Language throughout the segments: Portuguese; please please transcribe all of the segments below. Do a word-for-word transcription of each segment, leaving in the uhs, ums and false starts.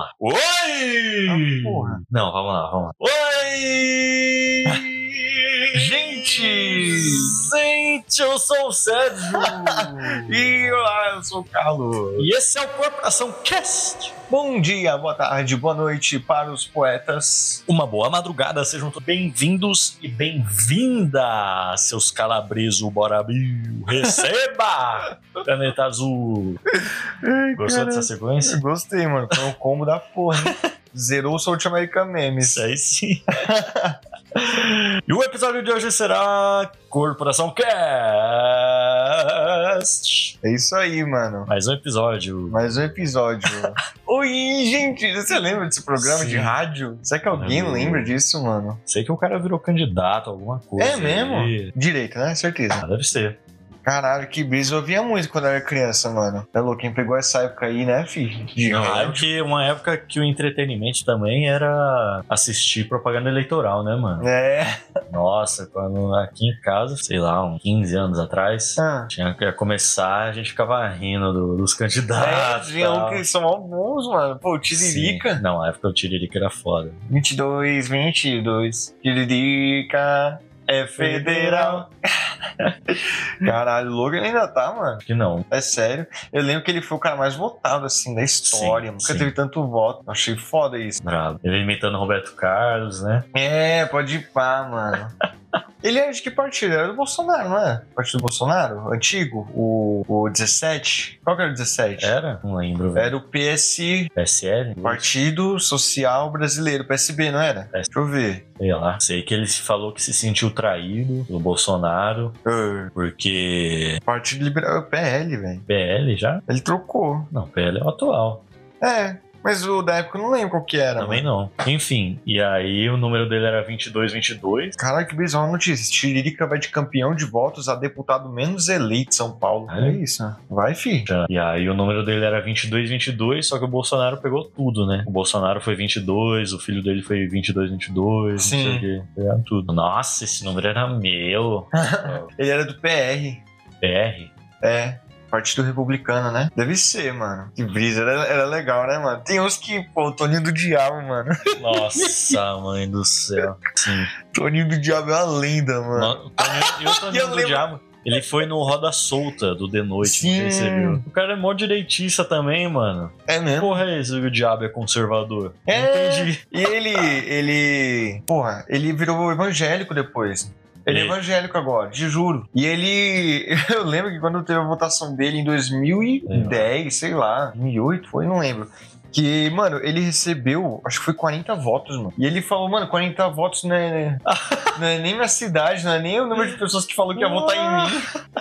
lá. Oi! Ah, porra. Não, vamos lá, vamos lá. Oi! Gente! Gente, eu sou o Sérgio! E olá, eu sou o Carlos. E esse é o Corporação Cast! Bom dia, boa tarde, boa noite para os poetas. Uma boa madrugada, sejam todos bem-vindos e bem-vindas, seus calabreso Borabil! Receba! Caneta azul! Ai, Gostou cara, dessa sequência? Eu gostei, mano. Foi um combo da porra, hein? Zerou o South American Memes. Isso aí sim. E o episódio de hoje será Corporação Cast. É isso aí, mano. Mais um episódio. Mais um episódio. Oi, gente, você lembra desse programa Sim. de rádio? Será que alguém Lembro. lembra disso, mano? Sei que o cara virou candidato a alguma coisa. É mesmo? aí. Direito, né? Certeza. Ah, deve ser. Caralho, que brisa. Eu ouvia muito quando eu era criança, mano. É louco, quem pegou essa época aí, né, filho? De Não, é rádio. que uma época que o entretenimento também era assistir propaganda eleitoral, né, mano? É. Nossa, quando aqui em casa, sei lá, uns quinze anos atrás, Ah. tinha que começar, a gente ficava rindo do- dos É, candidatos. tinha um tal. que são alguns, mano. Pô, Tiririca. Sim. Não, a época do Tiririca era foda. vinte e dois, vinte e dois. Tiririca é federal. Caralho, o Logan ainda tá, mano. Acho que não. É sério. Eu lembro que ele foi o cara mais votado, assim, da história. Sim, Nunca sim. teve tanto voto. Achei foda isso. Bravo. Ele imitando Roberto Carlos, né? É, pode ir pá, mano. Ele é de que partido? Era do Bolsonaro, não é? Partido do Bolsonaro? Antigo? O, o dezessete? Qual que era o dezessete? Era? Não lembro, velho. Era o P S... P S L? Partido Social Brasileiro, P S B, não era? É. Deixa eu ver. Sei lá. Sei que ele falou que se sentiu traído pelo Bolsonaro, Uh, porque... Partido Liberal, P L, velho. P L já? Ele trocou. Não, P L é o atual. É, mas o da época eu não lembro qual que era. Também mano. não. Enfim, e aí o número dele era vinte e dois vinte e dois. Caralho, que bizarra notícia. Tiririca vai de campeão de votos a deputado menos eleito de São Paulo. É? É isso, né? Vai, fi. E aí o número dele era vinte e dois vinte e dois, só que o Bolsonaro pegou tudo, né? O Bolsonaro foi vinte e dois, o filho dele foi vinte e dois vinte e dois, Sim. não sei o quê. Pegaram tudo. Nossa, esse número era meu. Ele era do P R. P R? É. Partido Republicano, né? Deve ser, mano. Que brisa. Era, era legal, né, mano? Tem uns que, pô, o Toninho do Diabo, mano. Nossa, mãe do céu. Sim. Toninho do Diabo é uma lenda, mano. No- o Toninho- e o Toninho Eu do lembro. Diabo? Ele foi no Roda Solta do The Noite, Sim. não sei se você viu. O cara é mó direitista também, mano. É mesmo? Porra, é esse que o diabo é conservador? Não É. entendi. E ele, ele... Porra, ele virou evangélico depois. Ele é E- evangélico agora, te juro. E ele... Eu lembro que quando teve a votação dele em dois mil e dez, sei lá, dois mil e oito, foi, não lembro. Que, mano, ele recebeu, acho que foi quarenta votos, mano. E ele falou, mano, quarenta votos não é, não é nem minha cidade, não é nem o número de pessoas que falou que ia votar em mim.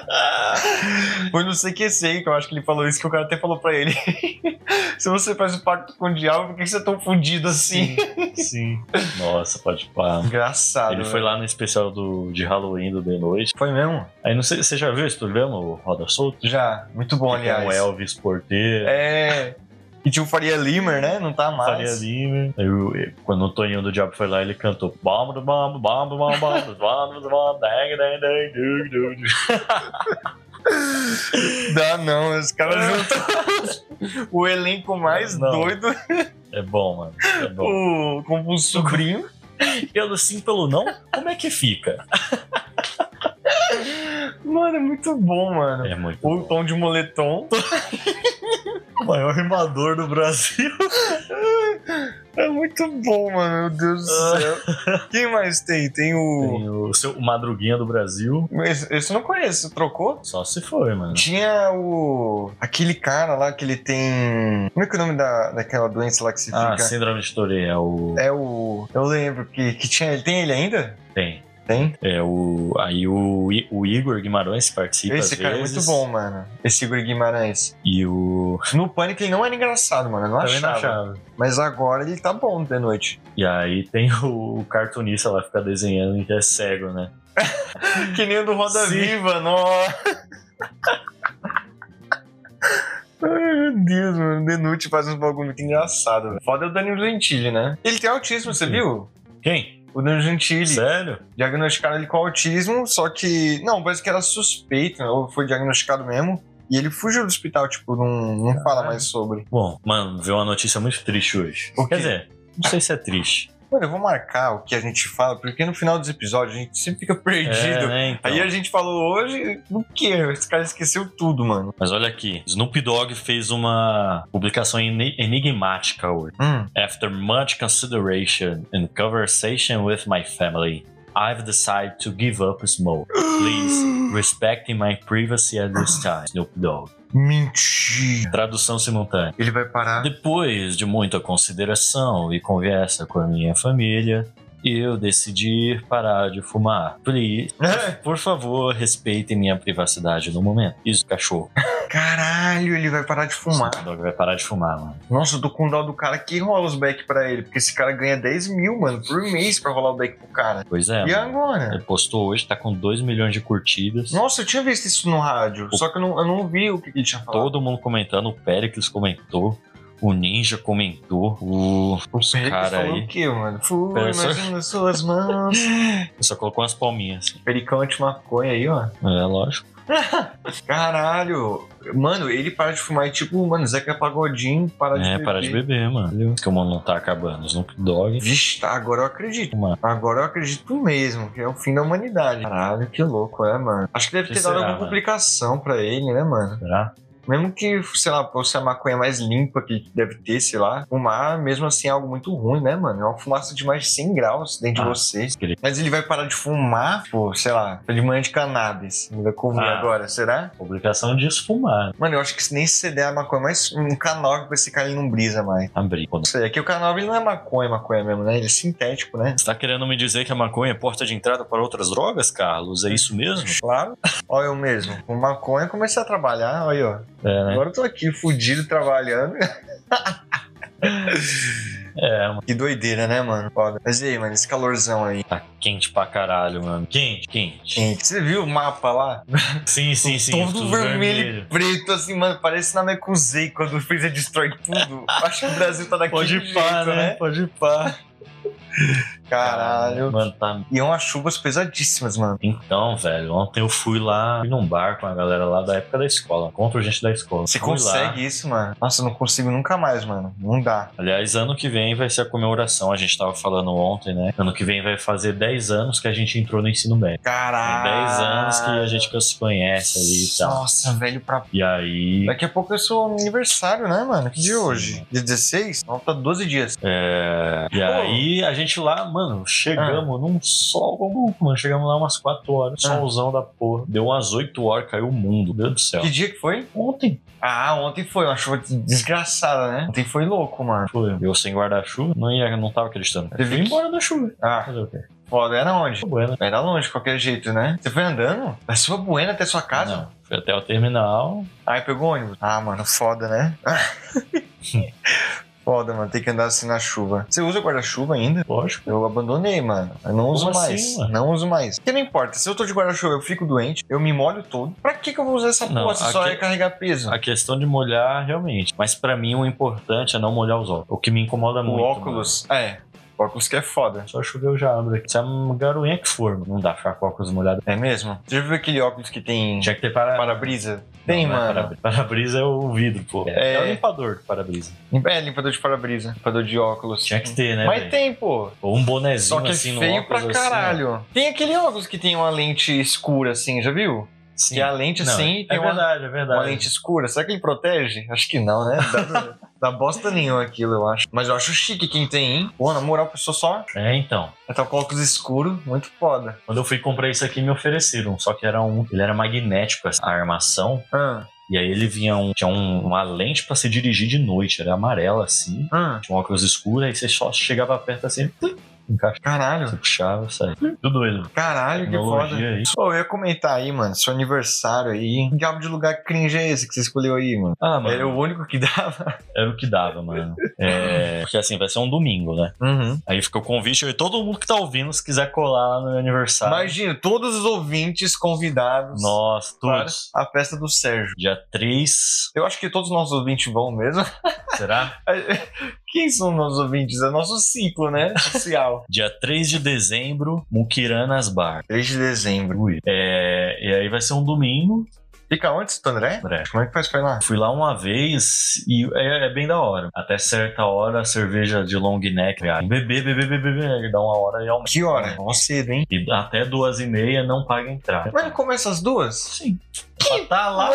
Foi no C Q C que eu acho que ele falou isso, que o cara até falou pra ele. Se você faz o pacto com o diabo, por que você é tão fudido assim? Sim. Nossa, pode pá. Engraçado. Ele foi velho. lá no especial do, de Halloween do The Noite. Foi mesmo? Aí não sei, você já viu esse programa, o Roda Solta? Já. Muito bom, Que tem aliás. o Elvis Porteiro. É. E tinha o Faria Limer, né? Não tá mais. Faria Lima. Aí, o- quando o Toninho do Diabo foi lá, ele cantou bom, bom, bom, bom, bom, bom, bom, bom, dang, dang, dang, du, du, du. Dá não, os caras juntam o elenco mais Não. doido É bom, mano. É bom. o, com o sobrinho. Pelo sim, pelo não, como é que fica? Mano, é muito bom, mano. É muito O bom. tom de moletom. O maior rimador do Brasil. É muito bom, mano. Meu Deus do céu. Quem mais tem? Tem o. Tem o, seu, o Madruguinha do Brasil. Esse, esse eu não conheço, trocou? Só se foi, mano. Tinha o. Aquele cara lá que ele tem. Como é que é o nome da, daquela doença lá que se Ah, fica? Síndrome de Tourette. É o... É o. Eu lembro que, que tinha. Ele tem ele ainda? Tem. Tem? É o... Aí o, I- o Igor Guimarães participa Esse às cara vezes. é muito bom, mano. Esse Igor Guimarães. E o... No Pânico ele não era engraçado, mano. Eu não Também não achava. achava. Mas agora ele tá bom de noite. E aí tem o, o cartunista lá, fica desenhando e que é cego, né? Que nem o do Roda Sim. Viva, nossa. Ai, meu Deus, mano. De noite faz uns bagulho muito engraçado. velho. Foda é o Danilo Gentili, né? Ele tem autismo, você Sim. viu? Quem? O Danilo Gentili. Sério? Diagnosticaram ele com autismo, só que. Não, parece que era suspeito, né? Ou foi diagnosticado mesmo. E ele fugiu do hospital, tipo, não, não fala mais sobre. Bom, mano, veio uma notícia muito triste hoje. O quê? Quer dizer, não sei se é triste. Mano, eu vou marcar o que a gente fala, porque no final dos episódios a gente sempre fica perdido. É, né, então. Aí a gente falou hoje, o quê? Esse cara esqueceu tudo, mano. Mas olha aqui, Snoop Dogg fez uma publicação eni- enigmática hoje. Hum. After much consideration and conversation with my family, I've decided to give up smoke. Please, respecting my privacy at this time. Snoop Dogg. Mentira. Tradução simultânea. Ele vai parar. Depois de muita consideração e conversa com a minha família, eu decidi parar de fumar. Please, por favor, respeitem minha privacidade no momento. Isso, cachorro. Caralho, ele vai parar de fumar. O Dog vai parar de fumar, mano. Nossa, eu tô com dó do cara que rola os back pra ele, porque esse cara ganha dez mil, mano, por mês pra rolar o back pro cara. Pois é, E mano. agora? Ele postou hoje, tá com dois milhões de curtidas. Nossa, eu tinha visto isso no rádio, O- só que eu não, eu não vi o que ele tinha falado. Todo mundo comentando, o Pericles comentou, o Ninja comentou, o... os Ele caras falou aí. o quê, mano? Fui, Pera, só- mas nas suas mãos. Ele só colocou umas palminhas. Assim. Pericante maconha aí, ó. É, lógico. Caralho. Mano, ele para de fumar e tipo, mano, Zeca Pagodinho para de É, beber. para de beber, mano. Que o mundo não tá acabando. Snoop Dogg. Vixe, tá, agora eu acredito. Mano. Agora eu acredito mesmo, que é o fim da humanidade. Caralho, que louco, é, mano. Acho que deve Que ter dado será, alguma mano? complicação pra ele, né, mano? Será? Mesmo que, sei lá, fosse a maconha mais limpa que deve ter, sei lá, fumar, mesmo assim, é algo muito ruim, né, mano? É uma fumaça de mais de cem graus dentro Ah, de você. ele- Mas ele vai parar de fumar, pô, sei lá, de manhã de cannabis. Ele vai comer Ah. agora, será? Publicação de esfumar. Mano, eu acho que se nem se você der a maconha, mas um K nove pra esse cara ele não brisa mais. Abrir. Não sei, é que o K nove ele não é maconha, maconha mesmo, né? Ele é sintético, né? Você tá querendo me dizer que a maconha é porta de entrada para outras drogas, Carlos? É isso mesmo? Claro. Olha eu mesmo. Com maconha eu comecei a trabalhar, olha aí, ó. É, né? Agora eu tô aqui, fudido, trabalhando. É, mano. Que doideira, né, mano? Foda. Mas e aí, mano, esse calorzão aí. Tá quente pra caralho, mano. Quente, quente. Gente, você viu o mapa lá? Sim, sim, sim. Todo tudo vermelho, e preto, assim, mano. Parece na Mekuzei quando o Freezer destrói tudo. Acho que o Brasil tá daquele Pode ir jeito, pá, né? né? Pode ir pá. Caralho. Mano, tá... E é umas chuvas pesadíssimas, mano. Então, velho, ontem eu fui lá, fui num bar com a galera lá da época da escola. Encontro gente da escola. Você Fui consegue lá. isso, mano? Nossa, eu não consigo nunca mais, mano. Não dá. Aliás, ano que vem vai ser a comemoração. A gente tava falando ontem, né? Ano que vem vai fazer dez anos que a gente entrou no ensino médio. Caralho. Tem dez anos que a gente se conhece ali e tal. Nossa, velho, pra... E aí... Daqui a pouco é seu aniversário, né, mano? Que dia é Sim, hoje? mano. Dia dezesseis? Falta doze dias. É... E aí a gente lá, mano, chegamos num sol como, mano, chegamos lá umas quatro horas, Ah. solzão da porra. Deu umas oito horas, caiu o mundo, meu Deus do céu. Que dia que foi? Ontem Ah, ontem foi uma chuva desgraçada, né? Ontem foi louco, mano. foi. Eu sem guarda-chuva, não ia, não tava acreditando. Eu Teve fui que- embora da chuva. Ah, Fazer o quê? foda. Era onde? Foi buena. Era longe, de qualquer jeito, né? Você foi andando? Da sua Buena até sua casa? Não, fui até o terminal. Aí pegou ônibus? Ah, mano, foda, né? Foda, mano, tem que andar assim na chuva. Você usa guarda-chuva ainda? Lógico. Eu abandonei, mano. Eu não uso Como mais. assim, mano? Não uso mais. Porque não importa. Se eu tô de guarda-chuva, eu fico doente, eu me molho todo. Pra que que eu vou usar essa Não, porra se só aqui- é carregar peso? A questão de molhar, realmente. Mas pra mim o importante é não molhar os óculos. O que me incomoda O muito. óculos. É. O óculos que é foda. Mano. Só chover eu já abro aqui. Se é uma garoinha que for, mano. Não dá pra ficar com óculos molhados. É mesmo? Você já viu aquele óculos que tem Tinha que ter para... para-brisa? Tem, Não, não é mano. para- Para-brisa é o vidro, pô. É. É, o limpador do para-brisa. É, limpador de para-brisa. Limpador de óculos. Tinha que ter, né? Mas velho? tem, pô. Ou um bonezinho Só que é assim no feio óculos. pra assim, ó. caralho. Tem aquele óculos que tem uma lente escura, assim, já viu? Sim. Que a lente Não, assim é tem uma, verdade, é verdade. uma lente escura. Será que ele protege? Acho que não, né? Dá, dá bosta nenhuma aquilo, eu acho. Mas eu acho chique quem tem, hein? Pô, na moral, a pessoa só É, então. tá com óculos escuro, muito foda. Quando eu fui comprar isso aqui, me ofereceram. Só que era um. Ele era magnético, a armação. Ah, E aí ele vinha um. Tinha um- uma lente pra se dirigir de noite. Era amarela assim. ah, Tinha um óculos escuro. Aí você só chegava perto assim. Plim, encaixa. Você caralho. puxava, saia. Tudo doido. Caralho, que foda. Tecnologia aí. Pô, eu ia comentar aí, mano, seu aniversário aí. Que diabo de lugar cringe é esse que você escolheu aí, mano? Ah, mano. Era o único que dava. Era o que dava, mano. É, porque assim, vai ser um domingo, né? Uhum. Aí fica o convite. E todo mundo que tá ouvindo, se quiser colar lá no meu aniversário. Imagina, todos os ouvintes convidados Nossa, para todos. a festa do Sérgio. Dia três. Eu acho que todos os nossos ouvintes vão mesmo. Será? Quem são nossos ouvintes? É nosso ciclo, né? Social. Dia três de dezembro, Mukiranas Bar. três de dezembro. Ui. É, e aí vai ser um domingo. Fica onde, Santo André? André. Como é que faz pra ir lá? Fui lá uma vez e é, é bem da hora. Até certa hora, a cerveja de long neck, beber, beber, beber, beber, dá uma hora e aumenta. Que hora? Nossa, cedo, hein? E até duas e meia não paga entrada. Mas começa às duas? Sim. Que? Tá lá.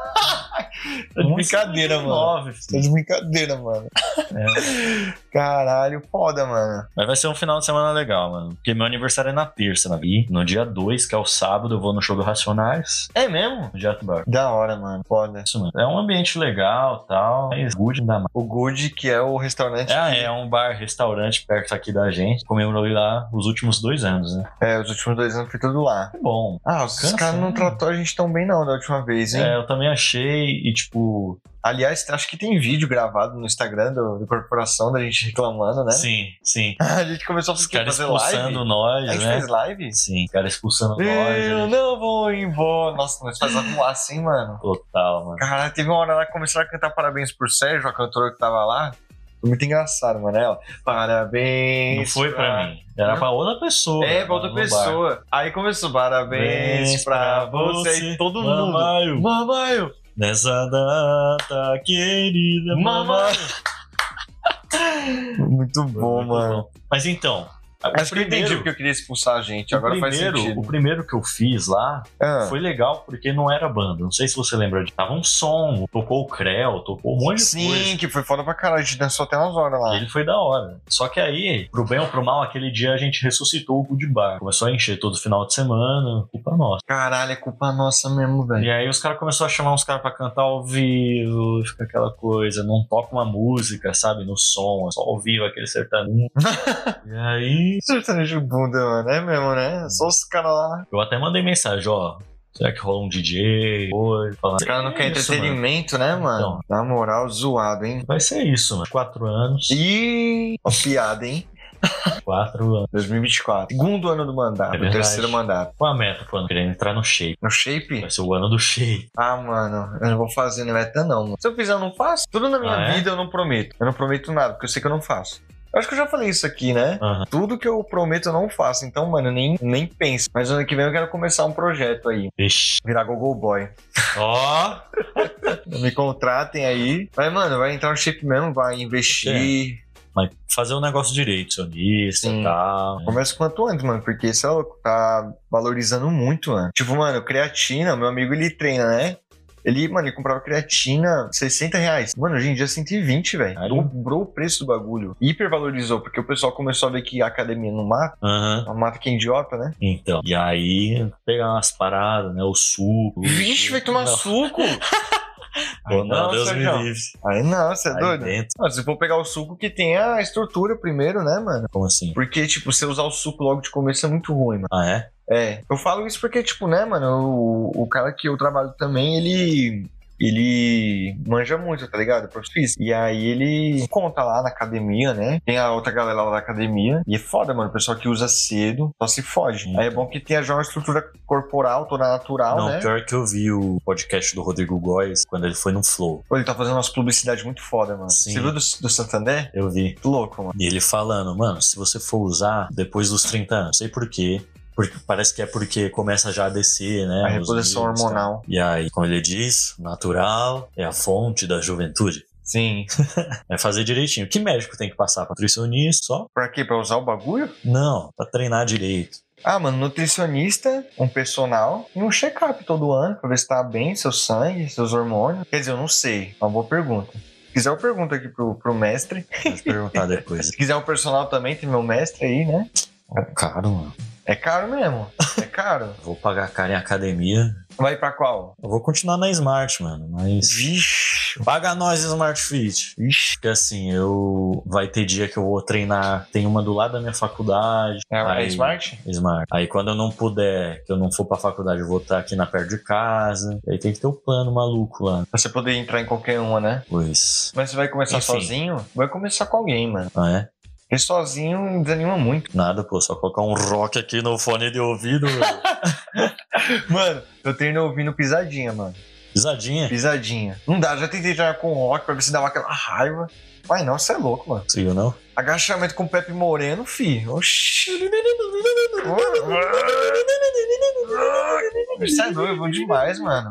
Tá de brincadeira, mano. nove, Tá de brincadeira, mano. É. Caralho, foda, mano. Mas vai ser um final de semana legal, mano. Porque meu aniversário é na terça, né? E no dia dois, que é o sábado, eu vou no show do Racionais. É mesmo? No Jato Bar. Da hora, mano. Foda. Isso, mano. É um ambiente legal e tal. Mas good não dá mais. O Good, que é o restaurante. É, que... é um bar, restaurante perto aqui da gente. Comemorei lá os últimos dois anos, né? É, os últimos dois anos foi tudo lá. É bom. Ah, os Cansa, caras não né? tratou a gente tão bem não da última vez, hein? É, eu também achei e, tipo... Aliás, acho que tem vídeo gravado no Instagram do, do Corporação da gente reclamando, né? Sim, sim. A gente começou a Os fazer, caras fazer live. expulsando nós, A gente né? fez live? Sim, os caras expulsando nós. Eu a gente- não vou embora. Nossa, nós fazemos voar assim, mano. Total, mano. Caralho, teve uma hora lá que começaram a cantar parabéns pro Sérgio, a cantora que tava lá. Foi muito engraçado, mano. Ela, parabéns. Não foi pra mim. Era Não? pra outra pessoa. É, pra outra no bar. pessoa. Aí começou, parabéns pra você. E todo mundo. Mamaio. Mamaio. Nessa data querida, Mamaio. mamaio. Muito bom, Muito mano. bom. Mas então, Acho que eu entendi porque eu queria expulsar a gente. o Agora primeiro, faz sentido. o primeiro que eu fiz lá Ah. foi legal porque não era banda. Não sei se você lembra de. Tava um som, tocou o Creu, tocou um monte de Sim, coisa. que foi foda pra caralho. A gente dançou até umas horas lá. Ele foi da hora. Só que aí, pro bem ou pro mal, aquele dia a gente ressuscitou o Good Bar. Começou a encher todo final de semana, culpa nossa. Caralho, é culpa nossa mesmo, velho. E aí os caras começaram a chamar uns caras pra cantar ao vivo, fica aquela coisa, não toca uma música, sabe, no som, é só ao vivo aquele sertanejo. E aí, Sertanejo bunda, mano. É mesmo, né? Só os caras lá. eu até mandei mensagem, ó, será que rola um D J? Oi, falando. Os caras não querem Isso, mano. entretenimento, né, mano? Então. Na moral, zoado, hein? Vai ser isso, mano. Quatro anos. E. Ó, piada, hein? Quatro anos. dois mil e vinte e quatro. Segundo ano do mandato. É o verdade. terceiro mandato. Qual a meta, pô? Querendo entrar no shape. No shape? Vai ser o ano do shape. Ah, mano, eu não vou fazer no meta, não, mano. Se eu fizer, eu não faço. Tudo na minha Ah, é? vida eu não prometo. Eu não prometo nada, porque eu sei que eu não faço. Eu acho que eu já falei isso aqui, né? Aham. Tudo que eu prometo eu não faço. Então, mano, nem, nem penso. Mas ano que vem eu quero começar um projeto aí. Vixe. Virar Google Boy. Ó. Me contratem aí. Mas, mano, vai entrar no shape mesmo, vai investir. Mas fazer o negócio direito, sionista Sim. e tal. Começa quanto antes, mano, porque isso é louco, tá valorizando muito, mano. Tipo, mano, creatina, meu amigo, ele treina, né? Ele, mano, ele comprava creatina sessenta reais. Mano, hoje em dia é cento e vinte, velho. Caralho. Dobrou o preço do bagulho. Hipervalorizou, porque o pessoal começou a ver que a academia não mata. Aham. Não mata quem é idiota, né? Então. E aí, pegar umas paradas, né? O suco. Vixe, vai tomar Não. suco! Pô, Aí não, Deus Sérgio. me livre. Aí não, você é Aí doido? dentro. Ah, se for pegar o suco que tem a estrutura primeiro, né, mano? Como assim? Porque, tipo, você usar o suco logo de começo é muito ruim, mano. Ah, é? É, eu falo isso porque, tipo, né, mano, o, o cara que eu trabalho também, ele. Ele manja muito, tá ligado? Profissional. E aí ele conta lá na academia, né? Tem a outra galera lá da academia. E é foda, mano. O pessoal que usa cedo só se fode. Sim. Aí é bom que tenha já uma estrutura corporal toda natural, Não, né? pior que eu vi o podcast do Rodrigo Góes quando ele foi no Flow. Pô, ele tá fazendo umas publicidades muito foda, mano. Sim. Você viu do, do Santander? Eu vi. Muito louco, mano. E ele falando, mano, se você for usar depois dos trinta anos, não sei por quê. Porque parece que é porque começa já a descer, né? A os reposição níveis, hormonal. tá? E aí, como ele diz, natural é a fonte da juventude. Sim. É fazer direitinho. Que médico tem que passar? Pra nutricionista só? Pra quê? Pra usar o bagulho? Não, pra treinar direito. Ah, mano, nutricionista, um personal e um check-up todo ano pra ver se tá bem, seu sangue, seus hormônios. Quer dizer, eu não sei. É uma boa pergunta. Se quiser, eu pergunto aqui pro, pro mestre. Vou perguntar depois. Se quiser um personal também, tem meu mestre aí, né? É caro, mano. É caro mesmo. É caro. Vou pagar caro em academia. Vai pra qual? Eu vou continuar na Smart, mano. Mas. Vixe. Paga nós, Smart Fit. Vixe. Porque assim, eu. Vai ter dia que eu vou treinar. Tem uma do lado da minha faculdade. É, é Aí- Smart? Smart. Aí quando eu não puder, que eu não for pra faculdade, eu vou estar aqui na perto de casa. E aí tem que ter o plano maluco lá. Pra você poder entrar em qualquer uma, né? Pois. Mas você vai começar Enfim. sozinho? Vai começar com alguém, mano. Ah, é? Porque sozinho desanima muito. Nada, pô. Só colocar um rock aqui no fone de ouvido. velho. Mano, eu treino ouvindo pisadinha, mano. Pisadinha. Pisadinha. Não dá, já tentei treinar com rock pra ver se dava aquela raiva. Mas não, você é louco, mano. Conseguiu, não? Agachamento com Pepe Moreno, fi. Oxi. Isso é doido, é bom demais, mano.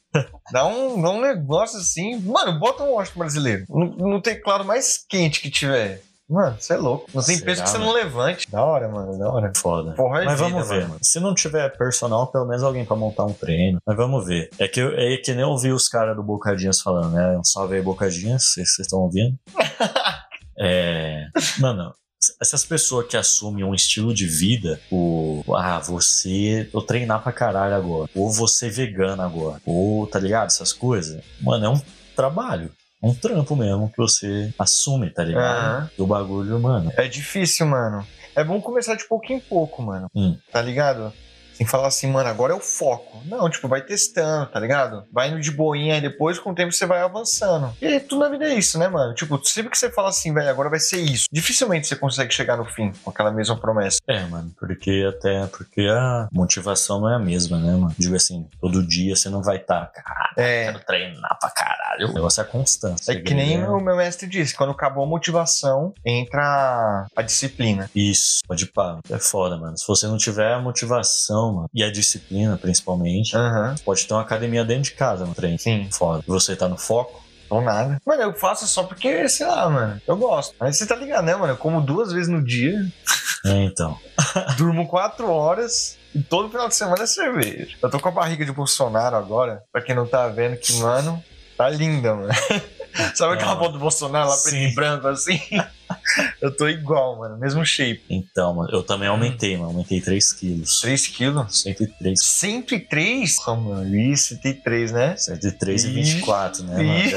Dá um, dá um negócio assim. Mano, bota um Washington brasileiro. No, no teclado mais quente que tiver. Mano, você é louco. Não tem Será, peso que você mano? não levante. Da hora, mano, da hora. Foda. Porra, é Mas vida, vamos ver, mano. mano. Se não tiver personal, pelo menos alguém pra montar um treino. Mas vamos ver. É que, eu- é que nem eu ouvi os caras do Bocadinhas falando, né? Um salve aí, Bocadinhas, se vocês estão ouvindo. É. Mano, essas pessoas que assumem um estilo de vida, o. Ah, você. Eu treinar pra caralho agora. Ou você vegano agora. Ou, tá ligado? Essas coisas. Mano, é um trabalho. É um trampo mesmo que você assume, tá ligado? Aham. E o bagulho, mano. É difícil, mano. É bom começar de pouco em pouco, mano. Hum. Tá ligado? Sem falar assim, mano, agora é o foco. Não, tipo, vai testando, tá ligado? Vai indo de boinha e depois, com o tempo, você vai avançando. E tudo na vida é isso, né, mano? Tipo, sempre que você fala assim, velho, agora vai ser isso. Dificilmente você consegue chegar no fim com aquela mesma promessa. É, mano, porque até porque a motivação não é a mesma, né, mano? Digo assim, todo dia você não vai estar, tá, cara, É. quero treinar pra caralho. O negócio é a constância. É que nem né? o meu mestre disse, quando acabou a motivação, entra a disciplina. Isso, pode pá. É foda, mano. Se você não tiver a motivação, mano, e a disciplina, principalmente, Aham. pode ter uma academia dentro de casa no treino. Sim. Foda. Você tá no foco? Ou nada. Mano, eu faço só porque, sei lá, mano, eu gosto. Mas você tá ligado, né, mano? Eu como duas vezes no dia, É, então. durmo quatro horas e todo final de semana é cerveja. Eu tô com a barriga de Bolsonaro agora, pra quem não tá vendo, que, mano, tá linda, mano. Sabe aquela Ah, foto do Bolsonaro lá preto sim. e branco assim? Eu tô igual, mano, mesmo shape. Então, mano, eu também aumentei, mano. Aumentei três quilos. três quilos? cento e três. cento e três? Oh, mano, isso, cento e três, né? cento e três e vinte e quatro, né, Ih.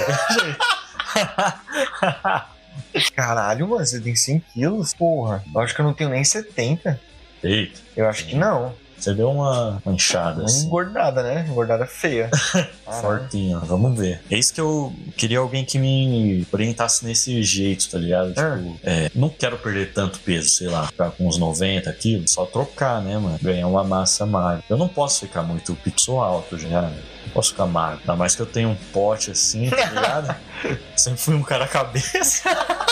mano? Caralho, mano, você tem cem quilos? Porra, eu acho que eu não tenho nem setenta. Eita, Eu acho que não. você deu uma manchada Uma assim. engordada, né? Engordada feia. Caralho. Fortinho, vamos ver. É isso que eu queria alguém que me orientasse nesse jeito, tá ligado? Tipo, é, não quero perder tanto peso, sei lá, ficar com uns noventa quilos, só trocar, né, mano? Ganhar uma massa magra. Eu não posso ficar muito pixel alto já, né? Não posso ficar magro. Ainda mais que eu tenho um pote assim, tá ligado? Sempre fui um cara cabeça.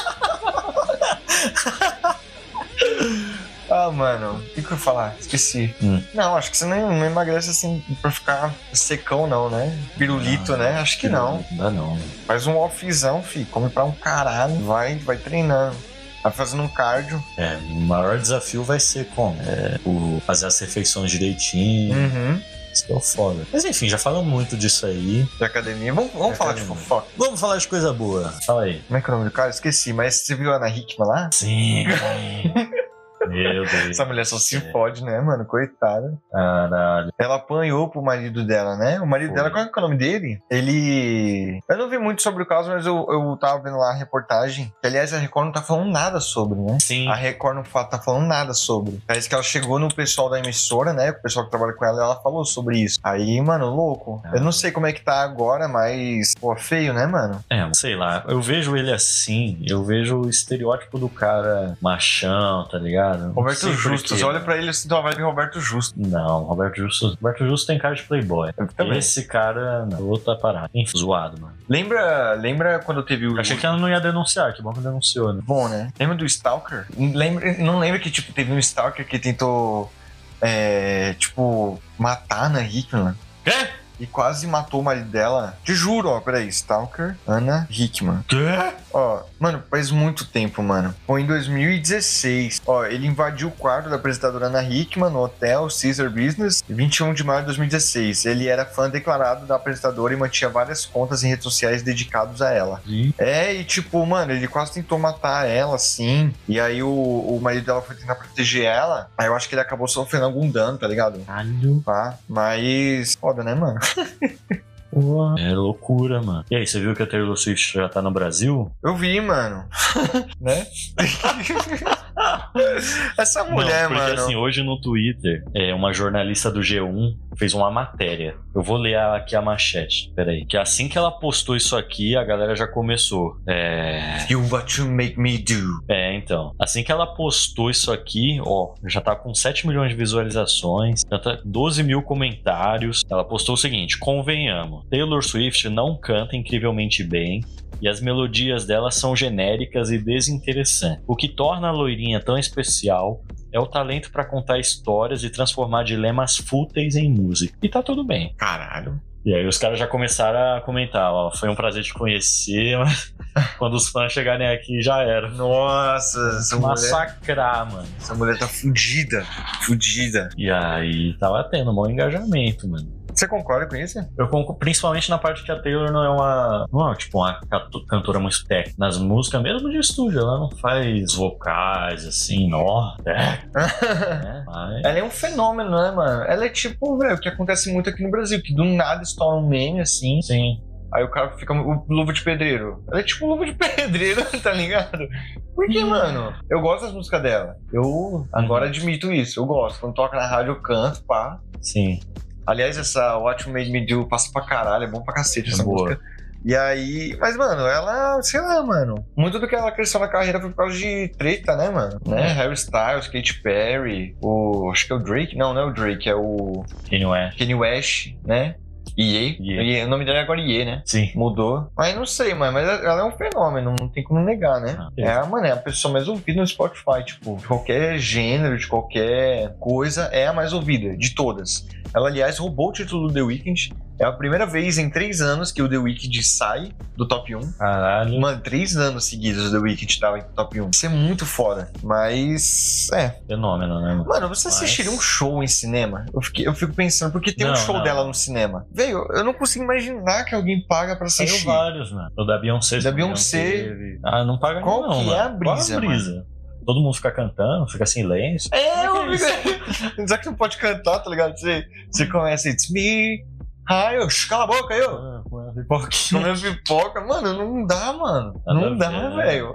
Ah, mano, o que, que eu ia falar? Esqueci. Hum. Não, acho que você não, não emagrece assim pra ficar secão, não, né? Pirulito, Não, né? Acho que não. Não dá não. Faz um offzão, fi. Come pra um caralho. Vai, vai treinando. Vai fazendo um cardio. É, o maior desafio vai ser como? É, o fazer as refeições direitinho. Uhum. Isso que é o foda. Mas enfim, já falamos muito disso aí. De academia. Vamos, vamos De falar de academia. fofoca. Vamos falar de coisa boa. Fala aí. Como é que é o nome do cara? Esqueci, mas você viu a Ana Hickman lá? Sim. Meu Deus. Essa mulher só se É. fode, né, mano? Coitada. Caralho. Ela apanhou pro marido dela, né? O marido Foi. dela, qual é, que é o nome dele? Ele. Eu não vi muito sobre o caso, mas eu, eu tava vendo lá a reportagem. Que, aliás, a Record não tá falando nada sobre, né? Sim. A Record não fa- tá falando nada sobre. Parece que ela chegou no pessoal da emissora, né? O pessoal que trabalha com ela, e ela falou sobre isso. Aí, mano, louco. Ah. Eu não sei como é que tá agora, mas. Pô, feio, né, mano? É, sei lá. Eu vejo ele assim, eu vejo o estereótipo do cara machão, tá ligado? Não Roberto sei por Justus, quê. olha pra ele assim, dá uma vibe Roberto Justus. Não, Roberto Justus. Roberto Justus tem cara de playboy. Eu também. Esse cara, não, outra parada. Enfim, zoado, mano. Lembra, lembra quando teve o. Eu achei que ela não ia denunciar, que bom que denunciou, né? Bom, né? Lembra do Stalker? Lembra, não lembra que, tipo, teve um Stalker que tentou, é, tipo, matar a Ana Hickman? Quê? E quase matou o marido dela. Te juro, ó, peraí. Stalker, Ana Hickman. Quê? Ó, mano, faz muito tempo, mano. Foi em dois mil e dezesseis. Ó, ele invadiu o quarto da apresentadora Ana Hickman no hotel Caesar Business, vinte e um de maio de dois mil e dezesseis. Ele era fã declarado da apresentadora e mantinha várias contas em redes sociais dedicados a ela. Ih, É, e tipo, mano, ele quase tentou matar ela, assim. E aí o, o marido dela foi tentar proteger ela. Aí eu acho que ele acabou sofrendo algum dano, tá ligado? caralho. Tá? Mas. Foda, né, mano? Porra. É loucura, mano. E aí, você viu que a Taylor Swift já tá no Brasil? Eu vi, mano. Né? Essa mulher, não, porque mano. assim, hoje no Twitter, é, uma jornalista do G um fez uma matéria. Eu vou ler aqui a manchete, peraí. Que assim que ela postou isso aqui, a galera já começou. É... You what you make me do. É, então. Assim que ela postou isso aqui, ó, já tá com sete milhões de visualizações, já tá doze mil comentários. Ela postou o seguinte: convenhamos, Taylor Swift não canta incrivelmente bem e as melodias dela são genéricas e desinteressantes. O que torna a loirinha tão especial é o talento pra contar histórias e transformar dilemas fúteis em música. E tá tudo bem. Caralho. E aí os caras já começaram a comentar, ó, foi um prazer te conhecer, mas quando os fãs chegarem aqui já era. Nossa, essa mulher, Massacrar, mano. essa mulher tá fudida. Fudida. E aí tava tendo um bom engajamento, mano. Você concorda com isso? Eu concordo, principalmente na parte que a Taylor não é uma, não é tipo uma canto- cantora muito técnica. Nas músicas mesmo de estúdio, ela não faz vocais assim, nó, é, né? Mas... Ela é um fenômeno, né, mano? Ela é tipo, velho, o que acontece muito aqui no Brasil, que do nada estoura um meme assim. Sim. Aí o cara fica o luva de pedreiro. Ela é tipo luva de pedreiro, tá ligado? Por que, mano? Eu gosto das músicas dela. Eu agora admito isso, eu gosto. Quando toca na rádio eu canto, pá. Sim. Aliás, essa What You Made Me Do passa pra caralho, é bom pra cacete essa É boa. música. E aí, mas mano, ela, sei lá, mano, muito do que ela cresceu na carreira foi por causa de treta, né, mano? Né? Harry Styles, Katy Perry, o, acho que é o Drake, não, não é o Drake, é o Quem não é? Kanye West, né? Ye. Ye. Ye. O nome dela é agora Ye, né? Sim. Mudou. Mas não sei, mano, mas ela é um fenômeno, não tem como negar, né? Ah, é, a, mano, é a pessoa mais ouvida no Spotify, tipo, de qualquer gênero, de qualquer coisa, é a mais ouvida, de todas. Ela, aliás, roubou o título do The Weeknd. É a primeira vez em três anos que o The Weeknd sai do top um. Caralho. Mano, três anos seguidos o The Weeknd tava em top um. Isso é muito foda. Mas, é. Fenômeno, né, mano? Mano, você assistiria Mas... um show em cinema? Eu, fiquei, eu fico pensando, porque tem Não, um show não. dela no cinema. Velho, eu não consigo imaginar que alguém paga pra Saiu assistir. vários, mano. O da Beyoncé. Da se não me engano, Beyoncé. teve. Ah, não paga Qual não, que mano. é a brisa, Qual a brisa? Todo mundo fica cantando, fica silêncio. É, eu Que fico... Já que não pode cantar, tá ligado? Você, você começa, it's me, hi, eu, cala a boca aí, eu. Ah, com a pipoquinha. Comendo pipoca, mano, não dá, mano. Nada não a dá, ver, né? velho.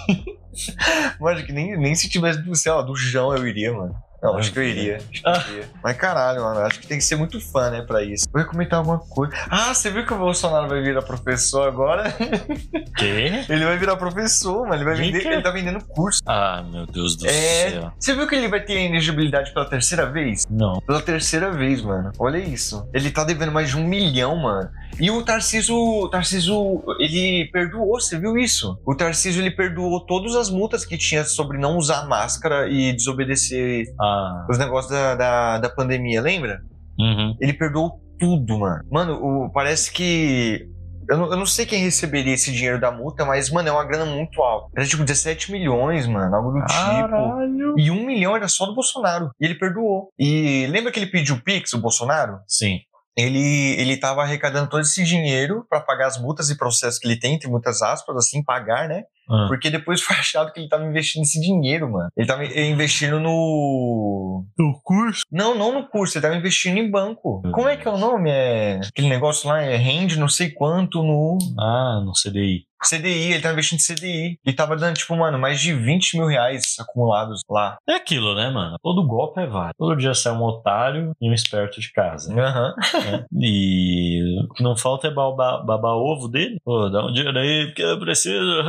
Mano, que nem, nem se tivesse, sei lá, do Jão eu iria, mano. Não, acho que eu iria. Acho que eu iria. Mas caralho, mano, acho que tem que ser muito fã, né, pra isso. Eu ia comentar alguma coisa. Ah, você viu que o Bolsonaro vai virar professor agora? Quê? Ele vai virar professor, mano. Ele, vai De vender, quê? ele tá vendendo curso. Ah, meu Deus do É. céu. Você viu que ele vai ter elegibilidade pela terceira vez? Não. Pela terceira vez, mano. Olha isso. Ele tá devendo mais de um milhão, mano. E o Tarcísio, o Tarcísio, ele perdoou, você viu isso? O Tarcísio, ele perdoou todas as multas que tinha sobre não usar máscara e desobedecer Ah. os negócios da, da, da pandemia, lembra? Uhum. Ele perdoou tudo, mano. Mano, o, parece que... Eu não, eu não sei quem receberia esse dinheiro da multa, mas, mano, é uma grana muito alta. Era tipo dezessete milhões, mano, algo do tipo. Caralho. E um milhão era só do Bolsonaro. E ele perdoou. E lembra que ele pediu Pix, o Bolsonaro? Sim. Ele, ele tava arrecadando todo esse dinheiro pra pagar as multas e processos que ele tem, entre muitas aspas, assim, pagar, né? Ah. Porque depois foi achado que ele tava investindo esse dinheiro, mano. Ele tava investindo no... No curso? Não, não no curso, ele tava investindo em banco. Meu Como é que é o nome? É... Aquele negócio lá, é rende não sei quanto no... Ah, no C D I. C D I, ele tava investindo em C D I. Ele tava dando, tipo, mano, mais de vinte mil reais acumulados lá. É aquilo, né, mano? Todo golpe é válido. Todo dia sai um otário e um esperto de casa. Aham. Né? E o que não falta é babar, babar ovo dele. Pô, dá um dinheiro aí, porque eu preciso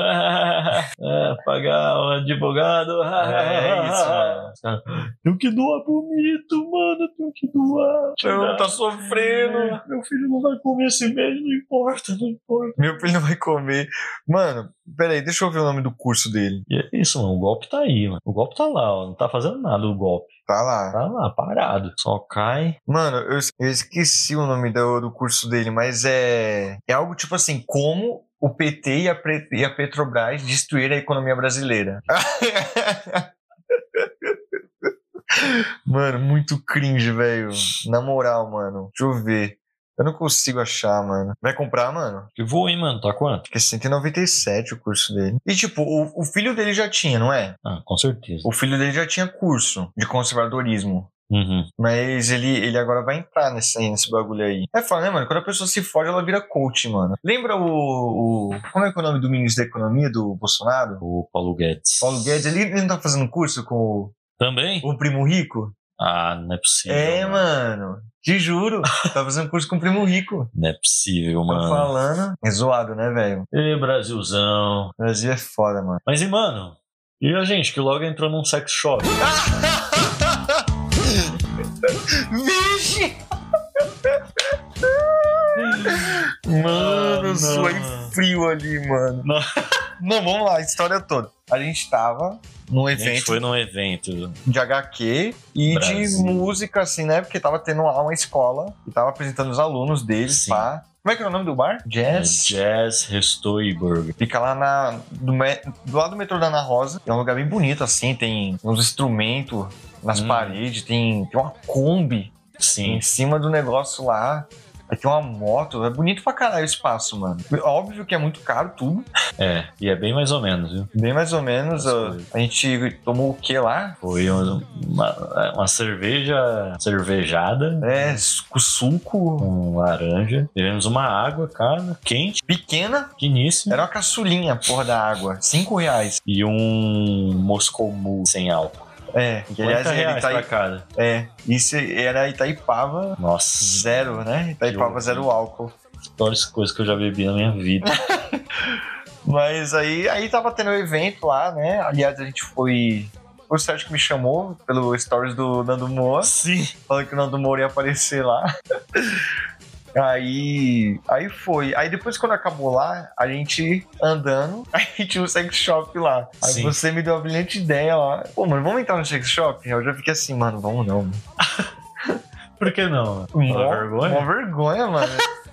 é, pagar um advogado. É isso, mano. Tenho que doar bonito, mano. Tenho que doar. Eu tá sofrendo. Meu filho não vai comer esse mês, não importa, não importa. Meu filho não vai comer. Mano, peraí, deixa eu ver o nome do curso dele. E é isso, mano. O golpe tá aí, mano. O golpe tá lá, ó. Não tá fazendo nada o golpe. Tá lá. Tá lá, parado. Só cai. Mano, eu, eu esqueci o nome do, do curso dele, mas é, é algo tipo assim, como o P T e a, Pre- e a Petrobras destruíram a economia brasileira. Mano, muito cringe, velho. Na moral, mano. Deixa eu ver. Eu não consigo achar, mano. Vai comprar, mano? Que vou, hein, mano? Tá quanto? Acho que é cento e noventa e sete o curso dele. E tipo, o, o filho dele já tinha, não é? Ah, com certeza. O filho dele já tinha curso de conservadorismo. Uhum. Mas ele, ele agora vai entrar nesse, nesse bagulho aí. É foda, né, mano? Quando a pessoa se fode, ela vira coach, mano. Lembra o, o... Como é que é o nome do ministro da Economia do Bolsonaro? O Paulo Guedes. Paulo Guedes. Ele, ele não tá fazendo curso com o, Também? o Primo Rico? Ah, não é possível. É, mano. Te juro. Tá fazendo curso com o Primo Rico. Não é possível, Tô mano. falando. É zoado, né, velho? E Brasilzão. O Brasil é foda, mano. Mas e, mano? E a gente que logo entrou num sex shop? Vixe! Mano, Ah, suei não. frio ali, mano. Não. Não, vamos lá, a história toda. A gente tava num A gente evento foi num evento. de H Q e Brasil. de música, assim, né? Porque tava tendo lá uma escola e tava apresentando os alunos deles, Sim. pá. Como é que é o nome do bar? Jazz. Jazz, Resto e Burger. Fica lá na, do, me- do lado do metrô da Ana Rosa. É um lugar bem bonito, assim. Tem uns instrumentos nas Hum. paredes. Tem, tem uma Kombi Sim. em cima do negócio lá. Aí tem uma moto. É bonito pra caralho o espaço, mano. Óbvio que é muito caro tudo. É, e é bem mais ou menos, viu? Bem mais ou menos. As A, coisas. a gente tomou o que lá? Foi uma, uma, uma cerveja cervejada É, com suco. com laranja. Tivemos uma água, cara, quente, Pequena. finíssima. Era uma caçulinha, porra, da água. Cinco reais. E um Moscou Mule sem álcool. É, que aliás cinquenta é reais pra Itaí... cada. É, isso era Itaipava Nossa. zero, né? Itaipava Que zero álcool. Piores coisas que eu já bebi na minha vida. Mas aí, aí tava tendo um evento lá, né? Aliás, a gente foi... Foi o Sérgio que me chamou pelo stories do Nando Moura. Sim. Falando que o Nando Moura ia aparecer lá. Aí, aí foi. Aí depois, quando acabou lá, a gente andando, aí tinha um sex shop lá. Aí Sim. você me deu uma brilhante ideia lá. Pô, mano, vamos entrar no sex shop? Eu já fiquei assim, mano, vamos não. Mano. Por que não? Mó, Uma vergonha? Mó vergonha, mano.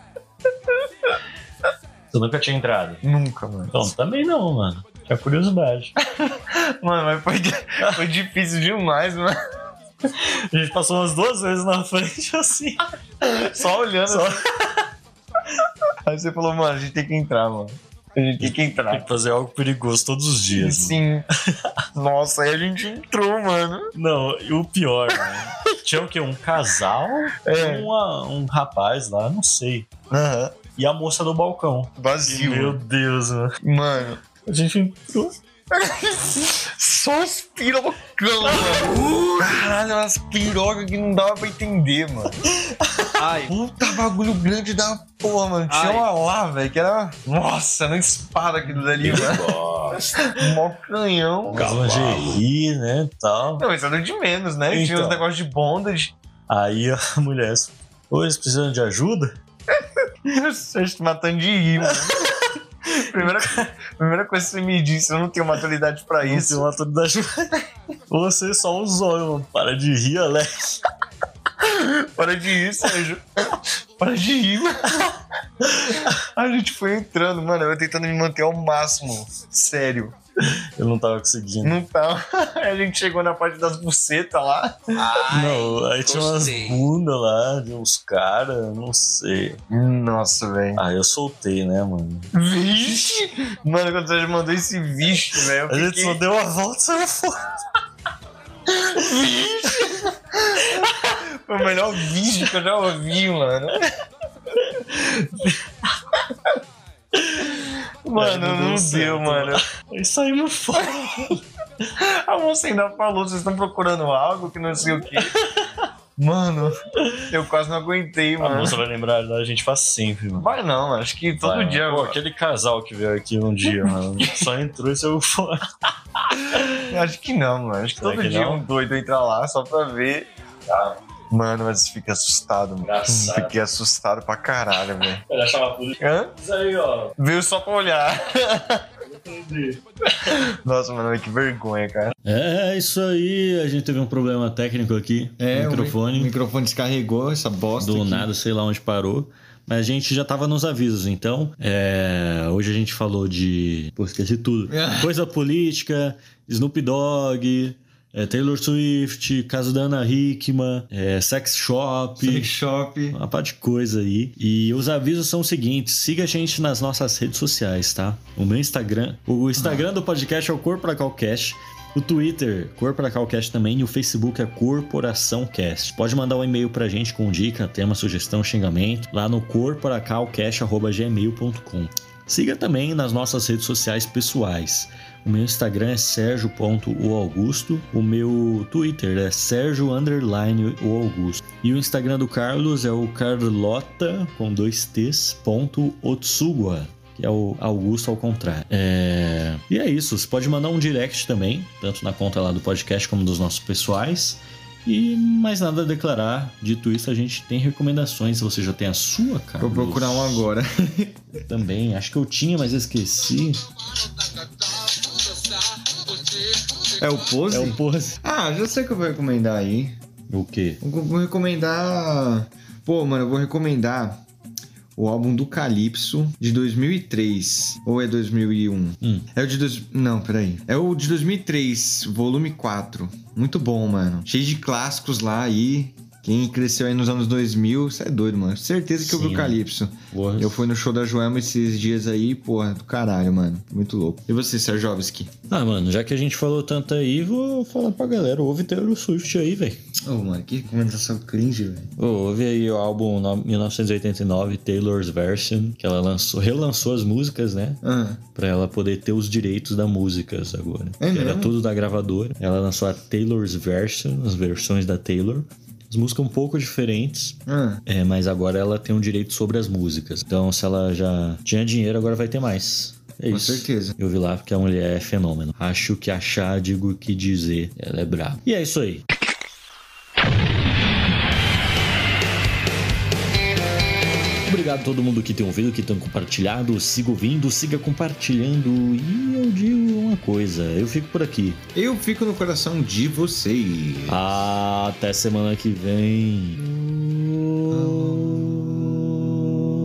Você nunca tinha entrado? Nunca, mano. Então, também não, mano. Tinha curiosidade. Mano, mas foi, foi difícil demais, mano. A gente passou umas duas vezes na frente, assim. Só olhando. Só. Assim. Aí você falou, mano, a gente tem que entrar, mano. A gente tem que Tem entrar. que fazer algo perigoso todos os dias. Sim. Nossa, aí a gente entrou, mano. Não, e o pior, né? Tinha o quê? Um casal? É. Uma- um rapaz lá, não sei. Aham. E a moça do balcão. E, Vazio. meu Deus, mano. Mano. A gente entrou. Só as pirocão, mano. Caralho, umas pirocas que não dava pra entender, mano. Ai, Puta bagulho grande da porra, mano. Tinha Ai. uma lá, velho, que era... Nossa, não espada aquilo dali, mano. Nossa. Mó canhão. Umas lingerie, né, tal. Não, isso era de menos, né? Tinha Então. uns negócios de bondage. Aí a mulher... Ô, eles precisam de ajuda? Você está matando de rir, mano. Primeira, primeira coisa que você me disse, eu não tenho maturidade pra Não isso. tem uma autoridade. Você só usou, mano. Para de rir, Alex. Para de rir, Sérgio. Para de rir, mano. A gente foi entrando, mano. Eu tentando me manter ao máximo. Sério. Eu não tava conseguindo. Não tava. Aí a gente chegou na parte das bucetas lá. ai, Não, aí tinha umas gostei. bundas lá de uns caras, não sei. Nossa, velho. Ah, eu soltei, né, mano? Vixe! Mano, quando você mandou esse vixe, velho. A eu gente fiquei- só deu a volta e saiu fora. Foi o melhor vixe que eu já ouvi, mano. Mano, não não, deu certo, deu, mano. Aí saímos fora. A moça ainda falou, vocês estão procurando algo que não sei o quê. Mano, eu quase não aguentei, A mano. moça vai lembrar da gente pra sempre, mano. Vai não, acho que todo Vai, dia. Pô, aquele casal que veio aqui um dia, mano, só entrou e saiu fora. Acho que não, mano. Acho que Será todo que dia não? um doido entra lá só pra ver. Ah, mano, mas fica assustado, mano. Engraçado. Fiquei assustado pra caralho, velho. Ele achava tudo Hã? isso aí, ó. Veio só pra olhar. Entendi. Nossa, mano, que vergonha, cara. É isso aí, a gente teve um problema técnico aqui. É, o microfone O microfone descarregou essa bosta. do aqui. nada, sei lá onde parou. Mas a gente já tava nos avisos, então. é, Hoje a gente falou de. Pô, esqueci tudo. Coisa política, Snoop Dogg, é, Taylor Swift, caso da Ana Hickman, é, Sex Shop. Sex shop. Uma parte de coisa aí. E os avisos são os seguintes: siga a gente nas nossas redes sociais, tá? O meu Instagram. O Instagram do podcast é o CorporacalCast. O Twitter, CorporacalCast também. E o Facebook é CorporaçãoCast. Pode mandar um e-mail pra gente com dica, tema, sugestão, xingamento. Lá no corporacalcast arroba gmail ponto com. Siga também nas nossas redes sociais pessoais. O meu Instagram é sergio ponto o augusto. O meu Twitter é sergio underline o augusto. E o Instagram do Carlos é o carlota, com dois t's, ponto otsugua, que é o Augusto ao contrário. É... E é isso, você pode mandar um direct também, tanto na conta lá do podcast como dos nossos pessoais. E mais nada a declarar. Dito isso, a gente tem recomendações. Você já tem a sua, Carlos? Vou procurar um agora. Também, acho que eu tinha, mas eu esqueci. É o Pose? É o Pose. Ah, já sei o que eu vou recomendar aí. O quê? Eu vou recomendar... Pô, mano, eu vou recomendar o álbum do Calypso de dois mil e três. Ou é dois mil e um? Hum. É o de... Dois... Não, peraí. É o de dois mil e três, volume quatro. Muito bom, mano. Cheio de clássicos lá aí. Quem cresceu aí nos anos dois mil, você é doido, mano. Certeza que eu vi o Sim, Calypso. Porra. Eu fui no show da Joelma esses dias aí, porra, do caralho, mano. Muito louco. E você, Serjovski? Ah, mano, já que a gente falou tanto aí, vou falar pra galera. Ouve Taylor Swift aí, velho. Ô, oh, mano, que recomendação cringe, velho. Ouve aí o álbum mil novecentos e oitenta e nove, Taylor's Version, que ela lançou, relançou as músicas, né? Ah. Pra ela poder ter os direitos das músicas agora. É que era mesmo? tudo da gravadora. Ela lançou a Taylor's Version, as versões da Taylor. As músicas um pouco diferentes, Ah. é, mas agora ela tem um direito sobre as músicas. Então, se ela já tinha dinheiro, agora vai ter mais. É Com isso. certeza. Eu vi lá porque a mulher é fenômeno. Acho que achar, digo que dizer. Ela é braba. E é isso aí. Obrigado a todo mundo que tem ouvido, que tem compartilhado. Siga ouvindo, siga compartilhando. E eu digo uma coisa, eu fico por aqui. Eu fico no coração de vocês. Até semana que vem.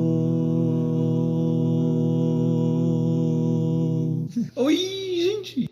Oi, gente.